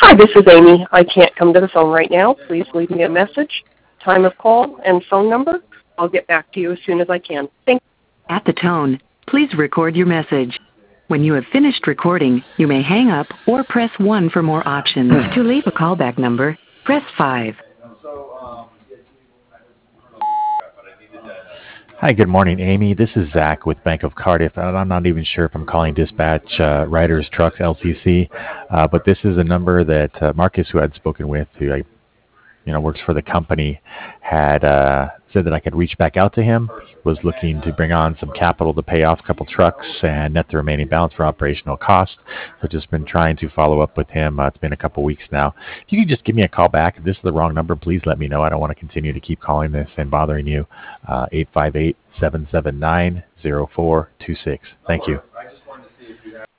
Hi, this is Amy. I can't come to the phone right now. Please leave me a message, time of call, and phone number. I'll get back to you as soon as I can. Thank you. At the tone, please record your message. When you have finished recording, you may hang up or press 1 for more options. To leave a callback number, press 5. Hi, good morning, Amy. This is Zach with Bank of Cardiff, and I'm not even sure if I'm calling Dispatch Riders Trucks LCC, but this is a number that Marcus, who I'd spoken with, who works for the company, had said that I could reach back out to him. He was looking to bring on some capital to pay off a couple trucks and net the remaining balance for operational costs. So just been trying to follow up with him. It's been a couple weeks now. If you could just give me a call back. If this is the wrong number, please let me know. I don't want to continue to keep calling this and bothering you. 858-779-0426. Thank you.